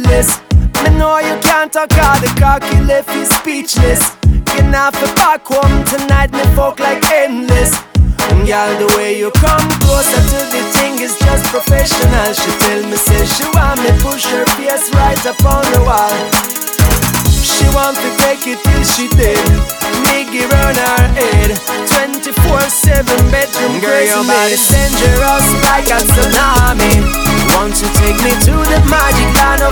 speechless. Me know you can't talk all the cocky left you speechless. Getting off the back home tonight, me folk like endless. Girl, the way you come closer to the thing is just professional. She tell me, say she want me push her face right up on the wall. She want to take it till she dead. Me give her her head 24/7 bedroom. Girl, your body's dangerous like a tsunami. Want to take me to the magic land of